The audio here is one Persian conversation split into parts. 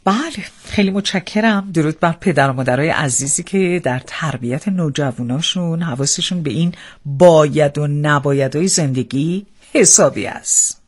بله، خیلی متشکرم. درود بر پدر و مادرای عزیزی که در تربیت نوجواناشون حواسشون به این باید و نبایدهای زندگی حسابی است.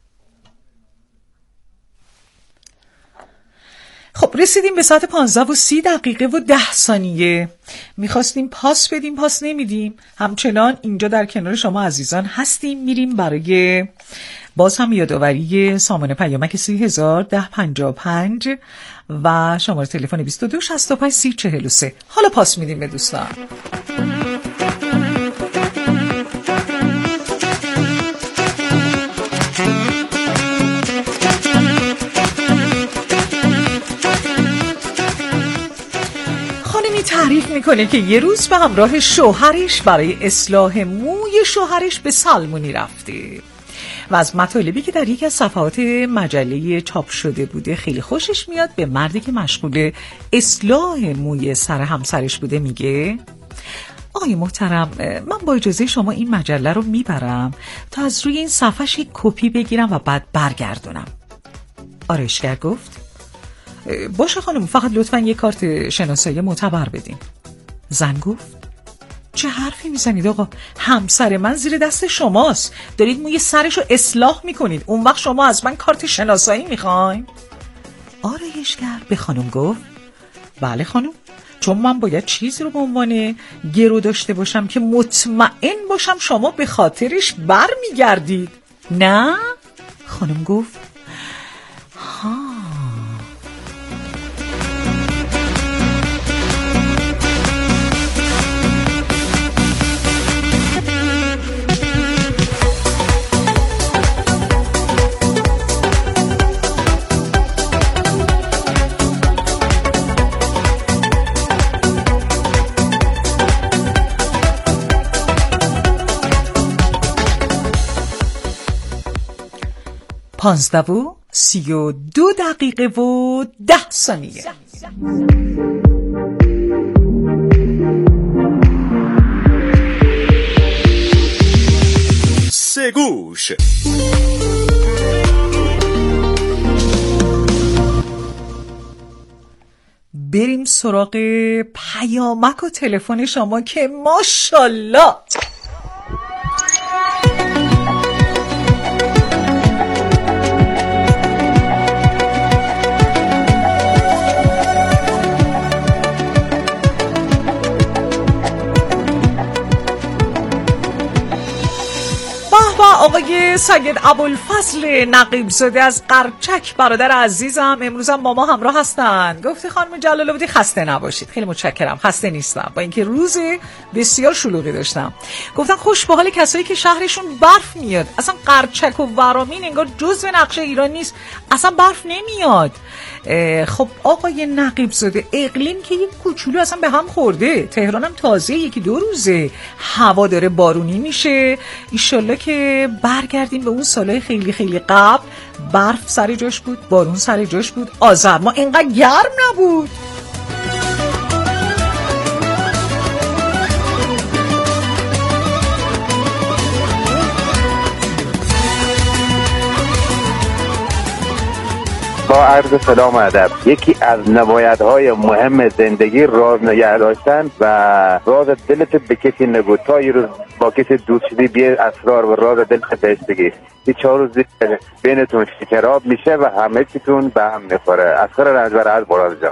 خب رسیدیم به ساعت 15:30 و 10 میخواستیم پاس بدیم، پاس نمیدیم. همچنان اینجا در کنار شما عزیزان هستیم. میریم برای باز هم یادآوری سامانه پیامک 301055 و شماره تلفن 22653043. حالا پاس میدیم به دوستان. تعریف میکنه که یه روز به همراه شوهرش برای اصلاح موی شوهرش به سالمونی رفته و از مطالبی که در یکی از صفحات مجله چاپ شده بوده خیلی خوشش میاد. به مردی که مشغول اصلاح موی سر همسرش بوده میگه آقای محترم، من با اجازه شما این مجله رو میبرم تا از روی این صفحش یک کپی بگیرم و بعد برگردونم. آرایشگر گفت باشه خانم، فقط لطفاً یه کارت شناسایی معتبر بدین. زن گفت چه حرفی میزنید آقا؟ همسر من زیر دست شماست، دارید موی سرشو اصلاح میکنید، اون وقت شما از من کارت شناسایی میخواین؟ آرایشگر به خانم گفت بله خانم، چون من باید چیزی رو به عنوان گرو داشته باشم که مطمئن باشم شما به خاطرش برمیگردید. نه؟ خانم گفت ها. پانزده و 32 دقیقه و 10 ثانیه. سه گوش. بریم سراغ پیامک و تلفن شما که ماشاءالله آقای سید ابوالفضل نقیب زاده از قرچک برادر عزیزم امروز هم با ما همراه هستن. گفته خانم جلال آبادی خسته نباشید. خیلی متشکرم، خسته نیستم با اینکه روز بسیار شلوغی داشتم. گفتن خوش به حال کسایی که شهرشون برف میاد. اصلا قرچک و ورامین انگار جزو نقشه ایران نیست، اصلا برف نمیاد. خب آقای نقیب زاده اقلیم که یک کوچولو اصلا به هم خورده. تهران هم تازه یکی دو روزه هوا داره بارونی میشه. ایشالله که برگردیم به اون سالهای خیلی خیلی قبل، برف سر جاش بود، بارون سر جاش بود، آذر ما اینقدر گرم نبود. با عرض سلام و ادب. یکی از نبایدهای مهم زندگی راز نگه داشتن و راز دلت به کسی نگو. تا یه روز با کسی دوست شدی بیا اسرار و راز دلت بهش بگی. این 4 روز بینتون شکراب میشه و همه چیتون به هم میخوره. اسرار رنجبر از براز جان.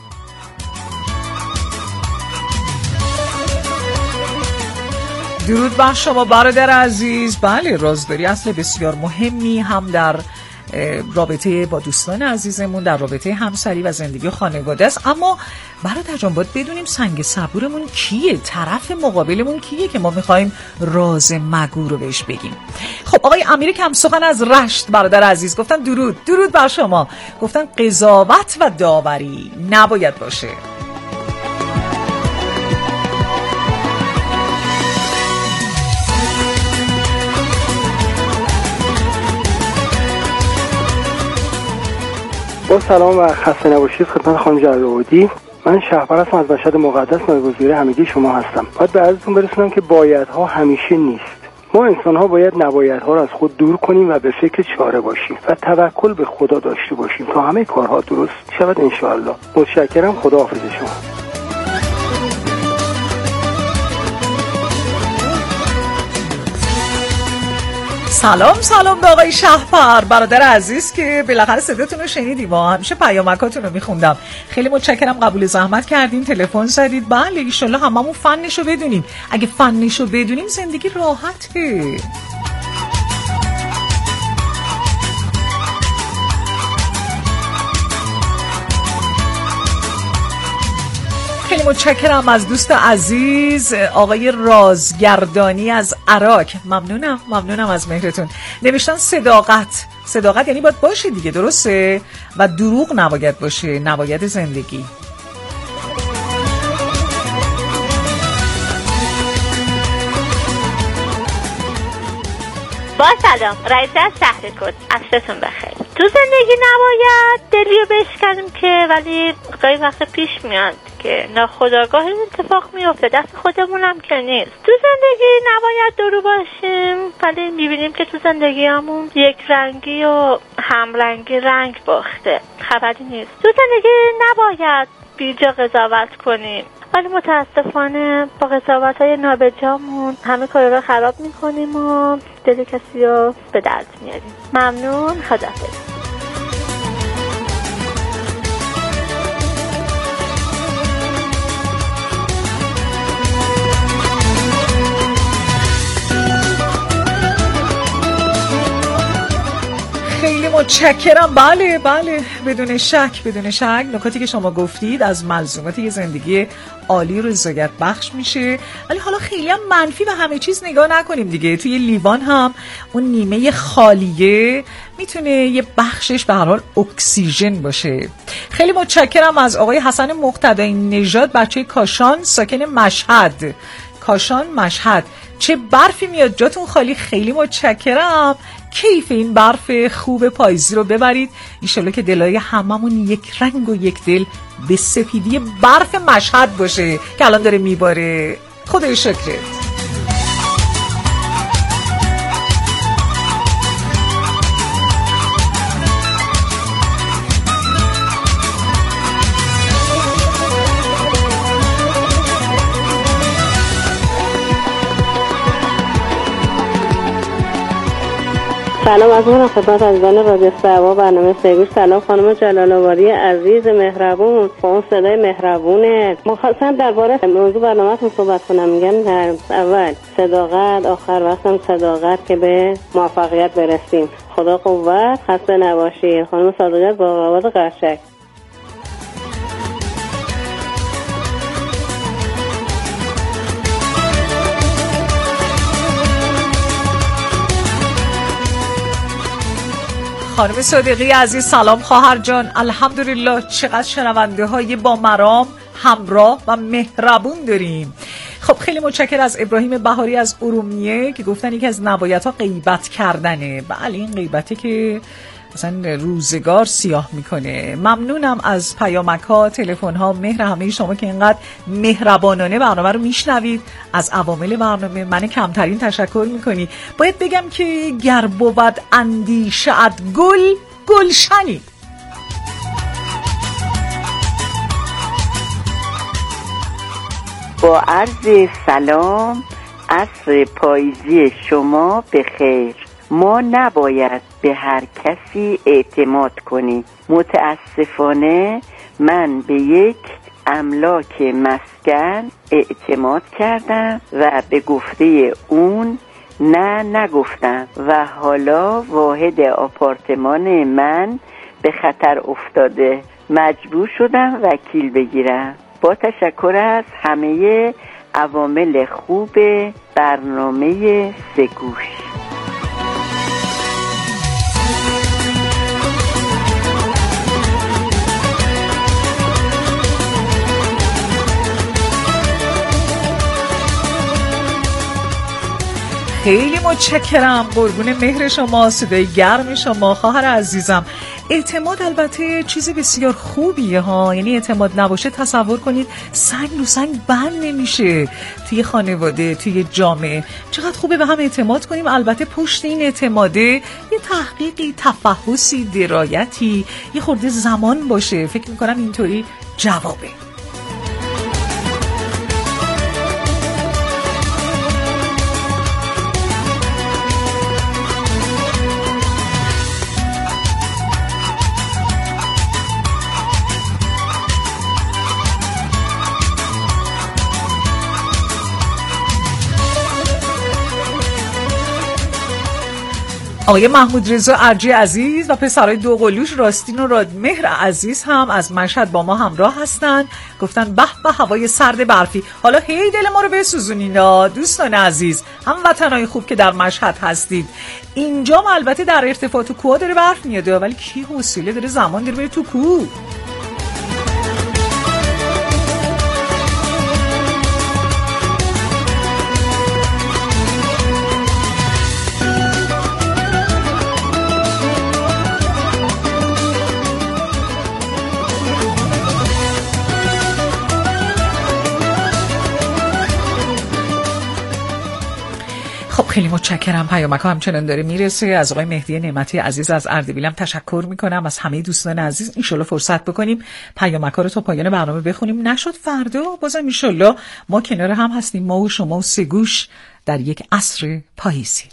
درود بر شما برادر عزیز. بله، رازداری اصل بسیار مهمی هم در رابطه با دوستان عزیزمون، در رابطه همسری و زندگی و خانواده است. اما برادر جان باید بدونیم سنگ صبورمون کیه، طرف مقابلمون کیه که ما میخوایم راز مگو رو بهش بگیم. خب آقای امیر کمسخن از رشت برادر عزیز گفتن درود بر شما. گفتن قضاوت و داوری نباید باشه. با سلام و خسته نباشید خدمت خانم جلال آبادی. من شهبر هستم از مشهد مقدس، نایب وزیر همگی شما هستم. باید به عرضتون برسونم که بایدها همیشه نیست. ما انسان ها باید نبایدها رو از خود دور کنیم و به فکر چاره باشیم و توکل به خدا داشته باشیم تا همه کارها درست شود انشاءالله. متشکرم. خداحافظ شما. سلام به آقای شهپر، برادر عزیز که بالاخره صداتون رو شنیدیم. همیشه پیامکاتون رو میخوندم. خیلی متشکرم قبول زحمت کردین، تلفن زدید. بله ایشالله هممون فنشو بدونیم. اگه فنشو بدونیم زندگی راحته. خیلی متشکرم از دوست عزیز آقای رازگردانی از عراق. ممنونم از مهرتون. نوشتن صداقت یعنی باید باشه دیگه، درسته؟ و دروغ نباید باشه، نباید زندگی. با سلام، رئیس از شهر کد، عصرتون بخیر. تو زندگی نباید دلیو بشکنیم که ولی گاهی وقت پیش میاد که ناخودآگاه اتفاق میفته، دست خودمونم که نیست. تو زندگی نباید درو باشیم ولی میبینیم که تو زندگی همون یک رنگی و همرنگی رنگ باخته، خبری نیست. تو زندگی نباید بیجا قضاوت کنیم ولی متاسفانه با قضاوت‌های نابجامون همه کار رو خراب می‌کنیم و دل کسی رو به درد میاریم. ممنون، خداحافظ. خیلی متشکرم. بله بدون شک نکاتی که شما گفتید از ملزومات یه زندگی عالی و رضایت بخش میشه. ولی حالا خیلی هم منفی به همه چیز نگاه نکنیم دیگه. توی لیوان هم اون نیمه خالیه میتونه یه بخشش به هر حال اکسیژن باشه. خیلی متشکرم از آقای حسن مقتدی نژاد، بچه کاشان، ساکن مشهد. چه برفی میاد جاتون خالی. خیلی متشکرم. کیف این برف خوب پاییزی رو ببرید. انشالله که دلای هممون یک رنگ و یک دل به سپیدی برف مشهد باشه که الان داره میباره. خدای شکرت. سلام از من خدمت عزیزان رادیو سبا برنامه سگوش. سلام خانم جلال آبادی عزیز مهربون با اون صدای مهربونه. خواستم درباره موضوع برنامه‌تون صحبت کنم. میگم در اول صداقت، آخر وقتم صداقت که به موفقیت برسیم. خدا قوت، خسته نباشید. خانم صادقیت با آواز قشنگ. خانم صادقی عزیز سلام خواهر جان. الحمدلله چقدر شنونده های با مرام، همراه و مهربون داریم. خب خیلی متشکرم از ابراهیم بهاری از ارومیه که گفتن یکی از نبایدها غیبت کردنه. بله این غیبته که مثلا روزگار سیاه میکنه. ممنونم از پیامک ها، تلفن ها، مهر همه شما که اینقدر مهربانانه برنامه رو میشنوید. از عوامل برنامه من کمترین تشکر میکنی. باید بگم که گر بود اندیشه‌ات گلشنی. با عرض سلام، عصر پاییزی شما بخیر. ما نباید به هر کسی اعتماد کنیم. متاسفانه من به یک املاک مسکن اعتماد کردم و به گفته اون نگفتم و حالا واحد آپارتمان من به خطر افتاده. مجبور شدم وکیل بگیرم. با تشکر از همه عوامل خوب برنامه سگوش. خیلی متشکرم، قربون مهر شما، صدای گرم شما خواهر عزیزم. اعتماد البته چیز بسیار خوبیه ها، یعنی اعتماد نباشه تصور کنید سنگ رو سنگ بند نمیشه توی خانواده، توی جامعه. چقدر خوبه به هم اعتماد کنیم. البته پشت این اعتماده یه تحقیقی، تفحصی، درایتی، یه خورده زمان باشه. فکر میکنم اینطوری جوابه. آقای محمود رضا ارجی عزیز و پسرای دوقلوش راستین و رادمهر عزیز هم از مشهد با ما همراه هستن. گفتن به به هوای سرد برفی. حالا هی دل ما رو بسوزونین دوستان عزیز، هموطنای خوب که در مشهد هستید. اینجا البته در ارتفاع تو کوه داره برف میاد، ولی کی حوصله داره زمان داره بره تو کوه؟ خیلی متشکرم. پیامک ها همچنان داره میرسه. از آقای مهدی نعمتی عزیز از اردبیلم تشکر میکنم. از همه دوستان عزیز انشالله فرصت بکنیم پیامک ها رو تا پایان برنامه بخونیم. نشد فردا بازم انشالله ما کنار هم هستیم، ما و شما و سه گوش در یک عصر پاییزی.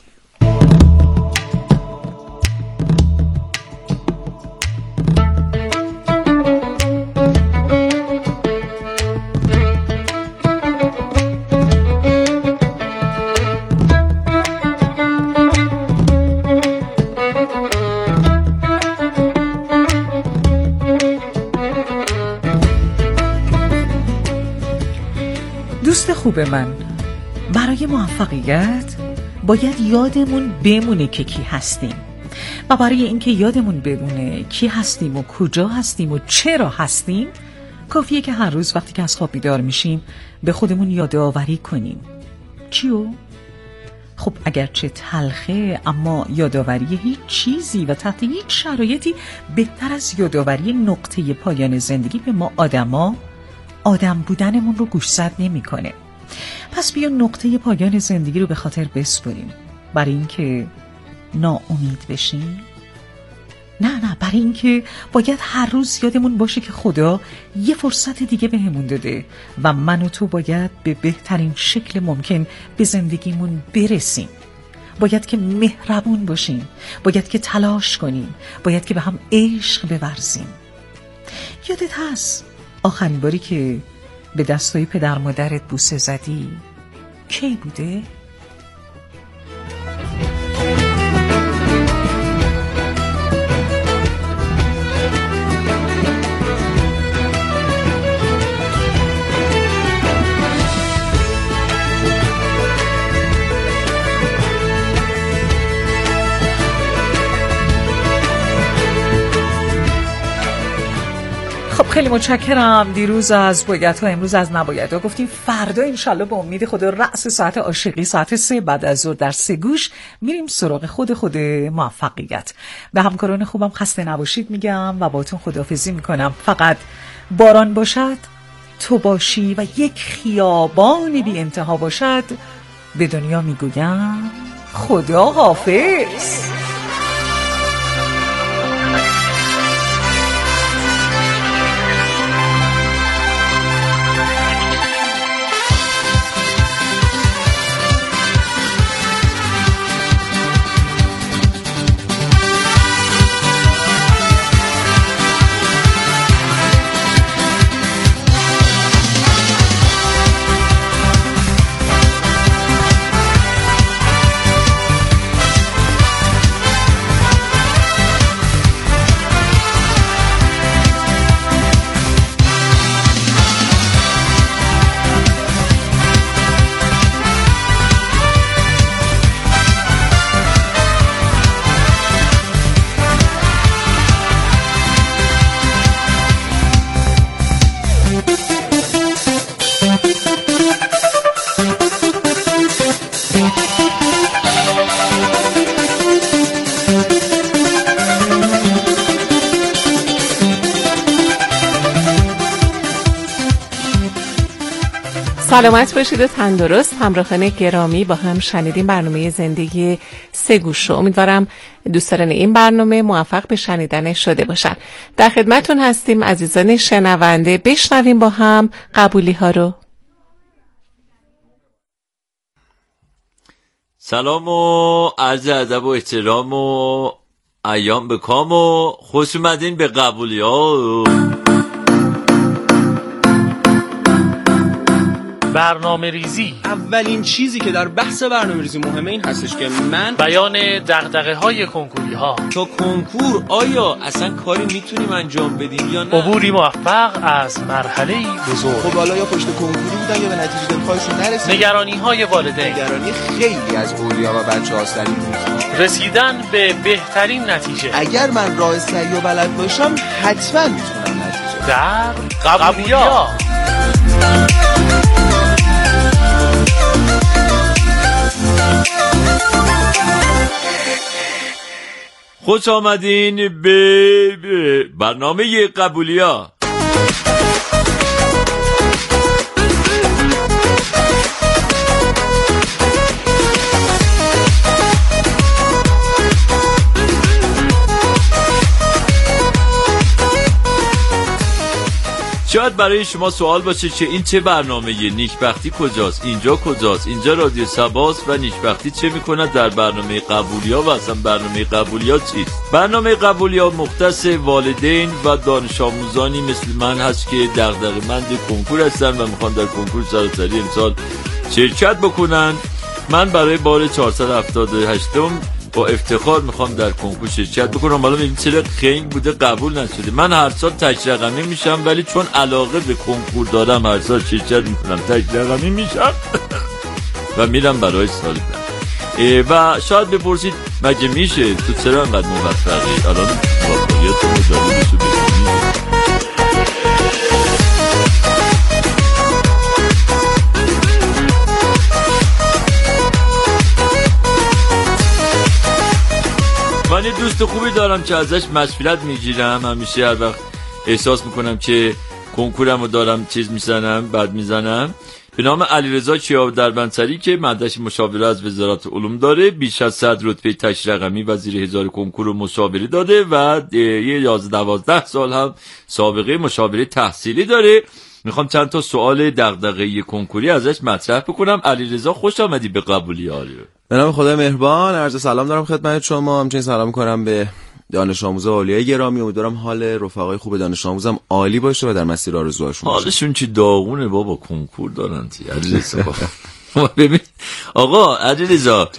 دوست خوب من، برای موفقیت باید یادمون بمونه که کی هستیم و برای اینکه یادمون بمونه کی هستیم و کجا هستیم و چرا هستیم کافیه که هر روز وقتی که از خواب بیدار میشیم به خودمون یادآوری کنیم. چیو؟ خب اگرچه تلخه اما یادآوری هیچ چیزی و تحت هیچ شرایطی بهتر از یادآوری نقطه پایان زندگی به ما آدم بودنمون رو گوشزد نمی‌کنه. پس بیا نقطه پایان زندگی رو به خاطر بسپریم. برای اینکه ناامید بشیم؟ نه، برای اینکه باید هر روز یادمون باشه که خدا یه فرصت دیگه بهمون داده و من و تو باید به بهترین شکل ممکن به زندگیمون برسیم. باید که مهربون باشیم، باید که تلاش کنیم، باید که به هم عشق بورزیم. یادت هست آخرین باری که به دستای پدر مادرت بوسه زدی کی بوده؟ خیلی متشکرم. دیروز از بایدها، امروز از نبایدها گفتیم. فردا انشالله به امید خدا رأس ساعت عاشقی ساعت 3 بعد از ظهر در سه گوش میریم سراغ خود موفقیت. به همکاران خوبم خسته نباشید میگم و باهاتون خداحافظی میکنم. فقط باران باشد، تو باشی و یک خیابان بی انتها باشد، به دنیا میگویم خدا حافظ. سلامت باشید و تندرست. همراهان گرامی، با هم شنیدیم برنامه زندگی سه گوش رو. امیدوارم دوستان این برنامه موفق به شنیدن شده باشن. در خدمتون هستیم عزیزان شنونده. بشنویم با هم قبولی ها رو. سلام و عرض ادب و احترام و ایام بکام و خوش اومدین به قبولی ها. برنامه ریزی اولین چیزی که در بحث برنامه ریزی مهمه این هستش که من بیان دغدغه های کنکوری ها. تا کنکور آیا اصلا کاری میتونیم انجام بدیم یا نه؟ عبوری موفق از مرحله بزرگ. خب حالا یا پشت کنکوری بودن یا به نتیجه دلخواهشون نرسیدن. نگرانی های والدین، نگرانی خیلی از اولیا و بچه‌ها سر این روزها. رسیدن به بهترین نتیجه. اگر من راه صحیح و بلد باشم حتما میتونم نتیجه در قبولیا. خوش آمدین به برنامه قبولیا. شاید برای شما سوال باشه که این چه برنامه نیکبختی کجاست، اینجا کجاست، اینجا رادیو سباست و نیکبختی چه میکند در برنامه قبولیا و اصلا برنامه قبولیا چیست؟ برنامه قبولیا مختص والدین و دانش آموزانی مثل من هست که دغدغه‌مند کنکور هستن و میخوان در کنکور سراسری امسال شرکت بکنن. من برای بار 478م با افتخار میخوام در کنکور شرکت بکنم. حالا میگم چرا خنگ بوده قبول نشده. من هر سال تک رقمی میشم، ولی چون علاقه به کنکور دارم هر سال شرکت میکنم، تک رقمی میشم و میرم برای سال بعد. و شاید بپرسید مگه میشه تو چرا انقدر موفقی؟ الان واقعیت مداری بشو بکنی. من یه دوست خوبی دارم که ازش مشورت میگیرم. همیشه هر وقت احساس میکنم که کنکورم رو دارم چیز میزنم بد میزنم، به نام علیرضا کیاب دربندسری که مدرک مشاوره از وزارت علوم داره، بیش از 100 رتبه تک رقمی و زیر 1000 کنکور مشاوره داده و یه 11-12 سال هم سابقه مشاوره تحصیلی داره. میخوام چند تا سوال دغدغه‌ای کنکوری ازش مطرح بکنم. علیرضا خوش آمدی به قبولی‌ها. به نام خدای مهربان عرض سلام دارم خدمت شما. همچنین سلام می‌کنم به دانش آموزا اولیای گرامی. امیدوارم حال رفقای خوب دانش آموزم عالی باشه و در مسیر آرزوهاشون باشه. حالشون چی داغونه بابا، کنکور دارن تی علیرضا. ببین آقا علیرضا،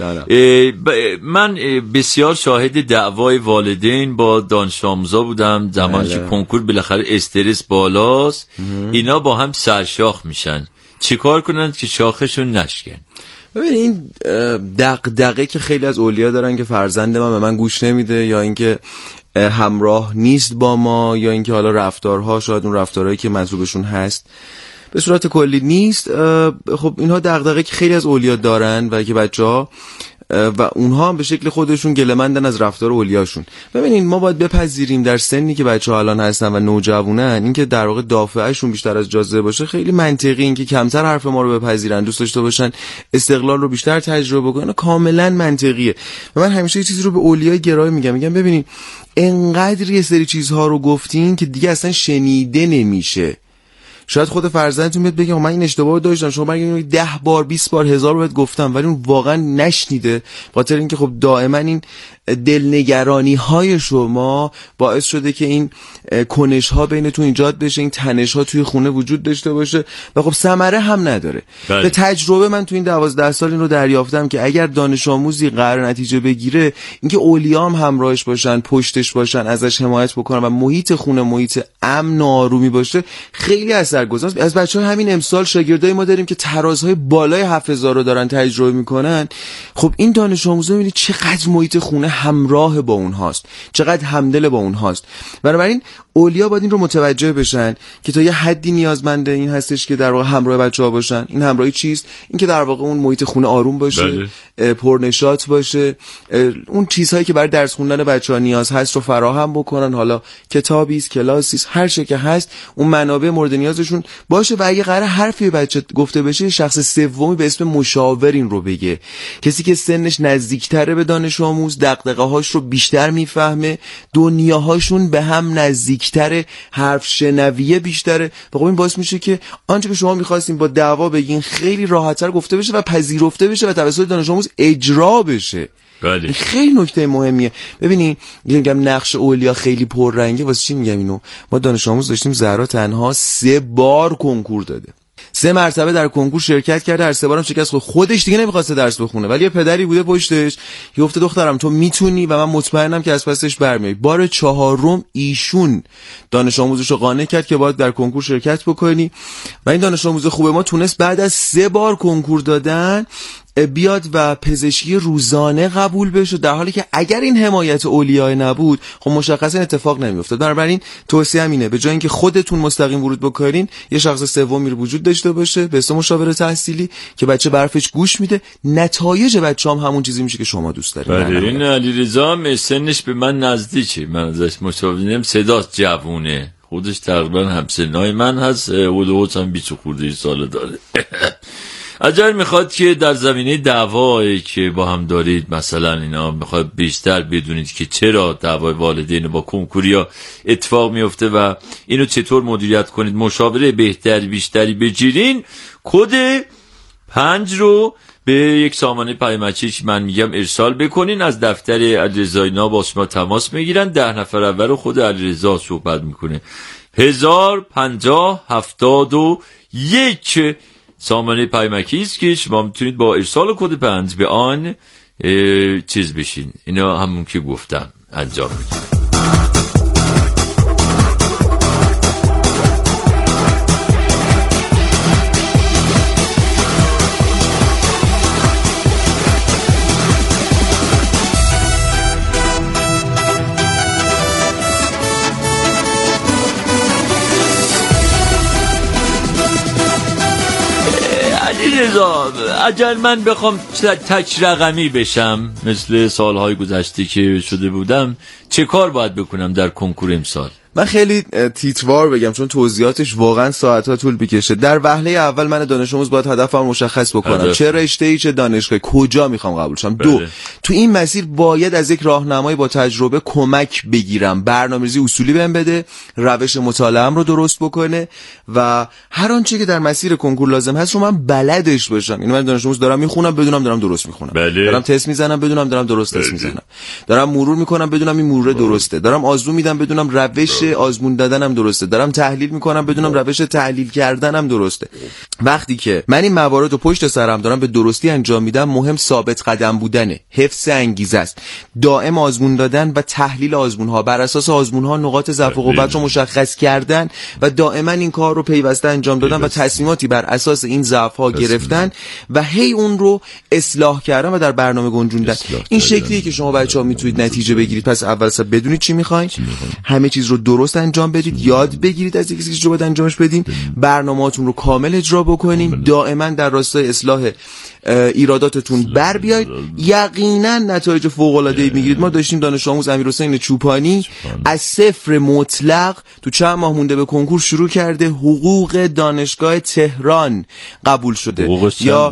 من بسیار شاهد دعوای والدین با دانش آموزا بودم زمانی که کنکور بالاخره استرس بالاست، اینا با هم سرشاخ میشن. چیکار کنن که شاخشون نشکن؟ ببین این دغدغه که خیلی از اولیا دارن که فرزند من به من گوش نمیده، یا اینکه همراه نیست با ما، یا اینکه حالا رفتارها، شاید اون رفتارهایی که مطلوبشون هست به صورت کلی نیست. خب اینها دغدغه که خیلی از اولیا دارن و که بچه‌ها و اونها هم به شکل خودشون گله‌مندن از رفتار اولیاشون. ببینین ما باید بپذیریم در سنی که بچه‌ها الان هستن و نوجوانن، اینکه در واقع دافعه‌شون بیشتر از جاذبه باشه خیلی منطقی، اینکه کمتر حرف ما رو بپذیرن، دوست داشته باشن استقلال رو بیشتر تجربه کنن، کاملا منطقیه. و من همیشه یه چیزی رو به اولیای گرای میگم ببینین انقدر یه سری چیزها رو گفتین که دیگه اصلا شنیده نمیشه. شاید خود فرزندتون بیاد بگه من این اشتباهو داشتم، شما بگید 10 بار 20 بار 1000 بار گفتم، ولی اون واقعا نشنیده. خاطر اینکه خب دائما این دلنگرانی های شما باعث شده که این کنش ها بینتون ایجاد بشه، این تنش ها توی خونه وجود داشته باشه و خب ثمره هم نداره. به تجربه من تو این 12 سال این رو دریافتم که اگر دانش آموزی قرار نتیجه بگیره، اینکه اولیام همراهش باشن، پشتش باشن، ازش حمایت بکنن و محیط خونه محیط امن و آرومی باشه، خیلی اثرگذار. از بچهای همین امسال شاگردای ما داریم که ترازهای بالای 7000 رو دارن تجربه میکنن. خب این دانش آموزا میبینید چقدر محیط خونه همراه با اونهاست، چقدر همدل با اونهاست. بنابراین اولیا باید این رو متوجه بشن که تا یه حدی نیازمنده این هستش که در واقع همراه بچه‌ها باشن. این همراهی چیست؟ این که در واقع اون محیط خونه آروم باشه، پرنشاط باشه، اون چیزهایی که برای درس خوندن بچه‌ها نیاز هست رو فراهم بکنن. حالا کتابی است، کلاسی است، هر چه که هست، اون منابع مورد نیازشون کنکورشون باشه و اگه قراره حرفی بچه گفته بشه شخص سومی به اسم مشاور این رو بگه، کسی که سنش نزدیکتره به دانش آموز، دغدغه‌هاش رو بیشتر میفهمه، دنیاهاشون به هم نزدیکتره، حرف شنویه بیشتره و خب این باعث میشه که آنچه که شما می‌خواستین با دعوا بگین خیلی راحت‌تر گفته بشه و پذیرفته بشه و توسط دانش آموز اجرا بشه. بله. خیلی نکته مهمیه. ببینین میگم نقش اولیا خیلی پررنگه. واسه چی میگم اینو؟ ما دانش آموز داشتیم زهرا تنها 3 بار کنکور داده، 3 مرتبه در کنکور شرکت کرده، هر 3 بارم شکست خودش دیگه نمیخواسته درس بخونه، ولی یه پدری بوده پشتش که گفته دخترم تو میتونی و من مطمئنم که از پسش برمیای. بار 4 ایشون دانش آموزشو قانع کرد که باید در کنکور شرکت بکنی و این دانش آموز خوب ما تونست بعد از 3 بار کنکور دادن بیاد و پزشکی روزانه قبول بشه، در حالی که اگر این حمایت اولیای نبود خب مشخصا اتفاق نمیافتاد. بنابراین توصیه‌ام اینه به جای اینکه خودتون مستقیم ورود بکنین یه شخص سومی رو وجود داشته باشه به اسم مشاور تحصیلی که بچه برفش گوش میده، نتایج بچه‌ام همون چیزی میشه که شما دوست دارید. بله این علیرضا سنش به من نزدیکه، من ازش مشاورم، صداش جوونه، خودش تقریبا همسنای من هست، حدود هم 20 خورده سال داره. اگر میخواد که در زمینه دعوایی که با هم دارید مثلا اینا میخواد بیشتر بدونید که چرا دعوای والدین با کنکوریا اتفاق میفته و اینو چطور مدیریت کنید، مشاوره بیشتری بگیرین، کد 5 رو به یک سامانه پیامکی که من میگم ارسال بکنین، از دفتر علیرضا اینا با شما تماس میگیرن، 10 نفر اول رو خود علیرضا صحبت میکنه. 105071 سامانه پیامکی است که شما میتونید با ارسال کد 5 به آن چیز بشین. اینا همون که گفتم انجام میدید. اگر من بخوام تک رقمی بشم مثل سالهای گذشته که شده بودم، چه کار باید بکنم در کنکور امسال؟ من خیلی تیتروار بگم چون توضیحاتش واقعا ساعت‌ها طول می‌کشه. در وهله اول من دانش آموز باید هدفم مشخص بکنم، چه رشته‌ای چه دانشگاهی کجا میخوام قبول شم. 2 تو این مسیر باید از یک راهنمای با تجربه کمک بگیرم، برنامه‌ریزی اصولی بهم بده، روش مطالعه‌ام رو درست بکنه و هر آنچه که در مسیر کنکور لازم هست رو من بلدش باشم. اینو من دانش آموز دارم میخونم بدونم دارم درست میخونم، دارم تست میزنم بدونم دارم درست تست میزنم، دارم مرور میکنم بدونم این مرور درسته، دارم آزمون میدم بدونم روش آزمون دادنم درسته، دارم تحلیل میکنم بدونم روش تحلیل کردنم درسته. وقتی که من این موارد رو پشت سرم دارم به درستی انجام میدم، مهم ثابت قدم بودنه، حفظ انگیزه است، دائم آزمون دادن و تحلیل آزمون ها، بر اساس آزمون ها نقاط ضعف و قوت رو مشخص کردن و دائما این کار رو پیوسته انجام دادن و تصمیماتی بر اساس این ضعف ها گرفتن و هی اون رو اصلاح کردن و در برنامه گنجوندن. این شکلیه که شما بچه‌ها میتونید نتیجه بگیرید. پس اول اصلا بدونید چی میخواین، همه چیز رو درست انجام بدید، یاد بگیرید از کسی که باید انجامش بدین، برنامه‌هاتون رو کامل اجرا بکنین، دائما در راستای اصلاح ایراداتتون بر بیاید، یقینا نتایج فوق‌العاده‌ای میگیرید. ما داشتیم دانش آموز امیرحسین چوپانی از 0 مطلق تو چند ماه مونده به کنکور شروع کرده، حقوق دانشگاه تهران قبول شده. یا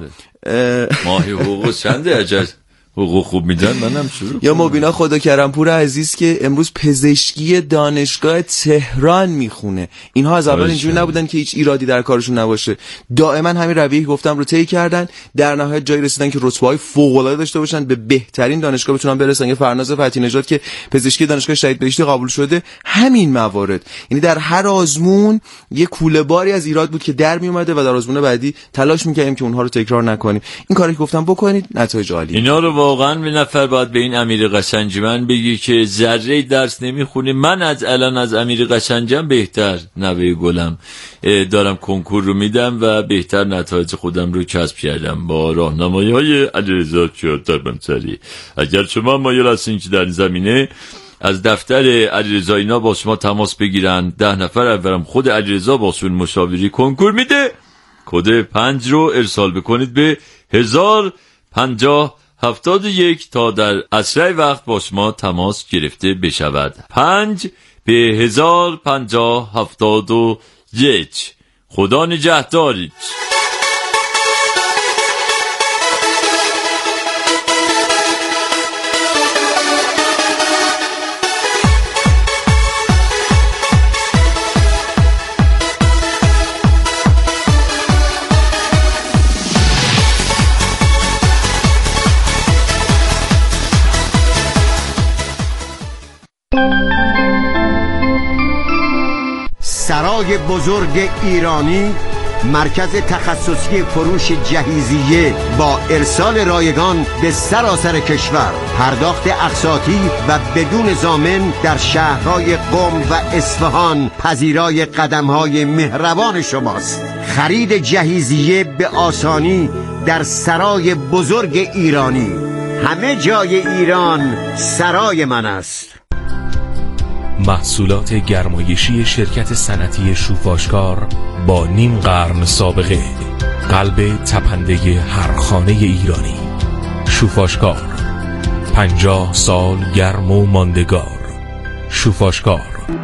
ماهی حقوق چنده عجز حقوق خوب میدن منم شروع. یا مبینا خدا کرمپور عزیز که امروز پزشکی دانشگاه تهران میخونه. اینها از اول اینجوری نبودن که هیچ ایرادی در کارشون نباشه، دائما همین رویه گفتم رو طی کردن، در نهایت جایی رسیدن که رتبه‌های فوق‌العاده داشته باشن، به بهترین دانشگاه بتونن برسن. یه فرناز فتحی نژاد که پزشکی دانشگاه شهید بهشتی قبول شده، همین موارد، یعنی در هر آزمون یه کوله باری از ایراد بود که در می اومده و در آزمون بعدی تلاش می‌کردیم که اونها رو تکرار نکنیم. این کاری که گفتم بکنید، نتایج عالی. اینا رو واقعا به نفر باید به این امیر قشنجمن بگی که ذره درس نمیخونه. من از الان از امیر قشنجم بهتر نوه گلم دارم کنکور رو میدم و بهتر نتایج خودم رو کسب کردم با راهنمایی‌های علیرضا چهارتربنسری. اگر شما مایل هستین که در این زمینه از دفتر علیرضا اینا با شما تماس بگیرن، 10 نفر اولم خود علیرضا باشون مشاوری کنکور میده، کد 5 رو ارسال بکنید به 105071 تا در اسرع وقت با شما تماس گرفته بشود. 5 به 105071. خدا نگهدارید. سرای بزرگ ایرانی، مرکز تخصصی فروش جهیزیه با ارسال رایگان به سراسر کشور، پرداخت اقساطی و بدون ضامن در شهرهای قم و اصفهان پذیرای قدمهای مهربان شماست. خرید جهیزیه به آسانی در سرای بزرگ ایرانی. همه جای ایران سرای من است. محصولات گرمایشی شرکت صنعتی شوفاشکار با نیم قرن سابقه، قلب تپنده هر خانه ایرانی. شوفاشکار، 50 سال گرم و ماندگار. شوفاشکار.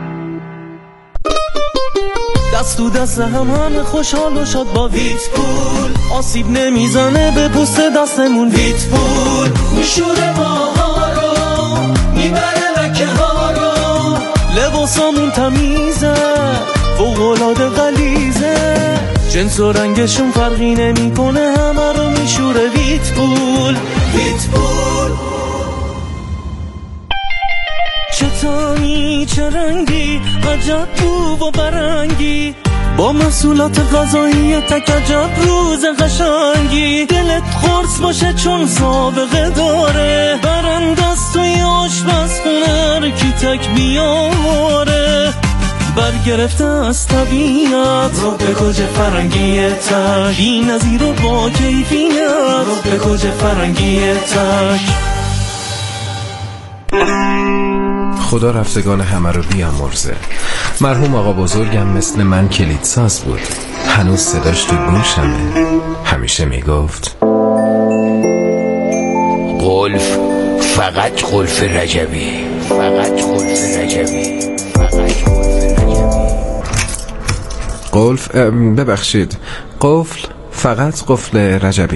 دست تو دست هم خوشحال و شاد با ویتپول، آسیب نمیزنه به پوست دستمون. ویتپول میشوره ماها رو، میبره لکه ها رو، لباسامون تمیزه، فوق‌العاده غلیظه، جنس و رنگشون فرقی نمیکنه، همه رو میشوره ویتپول. ویتپول چه طعمی چه رنگی، عجب بو و برنگی، با محصولات غذایی تک عجب روز قشنگی. دلت خرس باشه چون سابقه داره، برندست توی آشپزخونه کی تک بیاره، برگرفته از طبیعت رو به کج فرنگی تک، بی نظیر و با کیفیت رو به کج فرنگی تک. خدا رفتگان همه رو بیامرزه. مرحوم آقا بزرگم مثل من کلیدساز بود، هنوز صداش تو گوشمه. همیشه میگفت قلف فقط قلف رجبی، فقط قلف رجبی، فقط قلف رجبی. قلف ببخشید، قفل فقط قفل رجبی.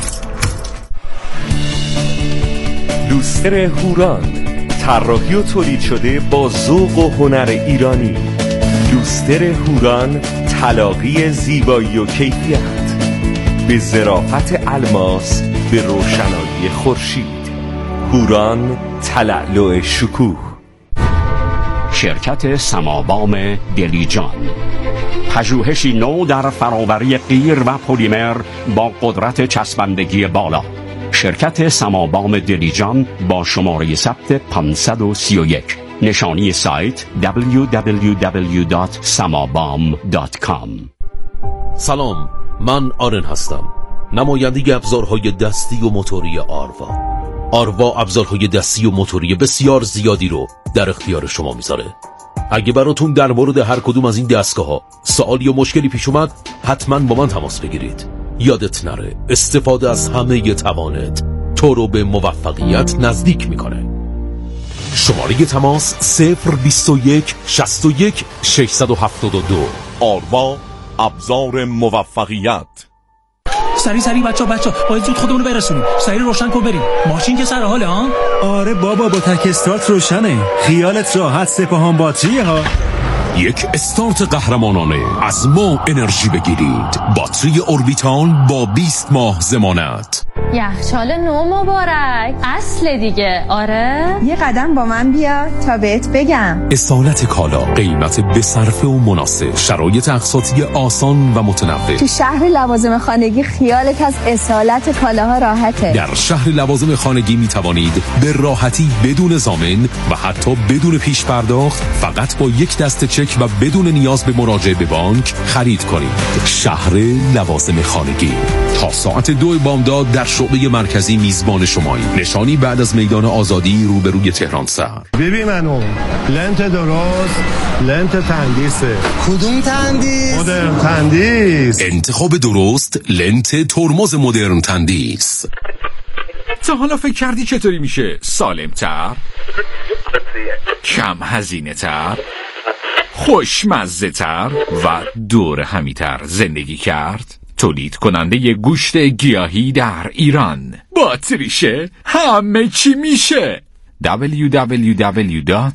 لوستر هوران، طراحی و تولید شده با ذوق و هنر ایرانی. لوستر هوران، تلاقی زیبایی و کیفیت به ظرافت الماس، به روشنایی خورشید. هوران، تلألؤ شکوه. شرکت سمابام دلیجان، پژوهشی نو در فرآوری قیر و پلیمر با قدرت چسبندگی بالا. شرکت سمابام دلیجان با شماره ثبت 531. نشانی سایت www.samabam.com. سلام، من آرن هستم، نماینده ابزارهای دستی و موتوری آروا. آروا ابزارهای دستی و موتوری بسیار زیادی رو در اختیار شما میذاره. اگه براتون در مورد هر کدوم از این دستگاه‌ها سوالی یا مشکلی پیش اومد، حتما با من تماس بگیرید. یادت نره، استفاده از همه توانت تو رو به موفقیت نزدیک میکنه. شماره تماس 021 61 672. آروا، ابزار موفقیت. سری بچه باید زود خودمونو برسونیم. سری روشن کن بریم. ماشین که سر حاله ها؟ آره بابا، با تک استارت روشنه. خیالت راحت، سپاهان باتریه ها. یک استارت قهرمانانه از ما انرژی بگیرید. باتری اوربیتال با 20 ماه ضمانت. یخچال نو مبارک، اصل دیگه. آره یه قدم با من بیا تا بهت بگم. اصالت کالا، قیمت بصرفه و مناسب، شرایط اقساطی آسان و متنوع. تو شهر لوازم خانگی خیالت از اصالت کالاها راحته. در شهر لوازم خانگی می توانید به راحتی بدون ضامن و حتی بدون پیش پرداخت، فقط با یک دست چک و بدون نیاز به مراجعه به بانک خرید کنید. شهر لوازم خانگی تا ساعت 2 بامداد در شعبه مرکزی میزبان شمایی. نشانی بعد از میدان آزادی روبروی تهران سر. ببین منو لنت درست، لنت تندیسه. کدوم تندیس؟ مدرن تندیس. انتخاب درست، لنت ترمز مدرن تندیس. تا حالا فکر کردی چطوری میشه سالم‌تر، کم هزینه‌تر، خوشمزه تر و دور همیتر زندگی کرد؟ تولید کننده گوشت گیاهی در ایران. با تریشه همه چی میشه. www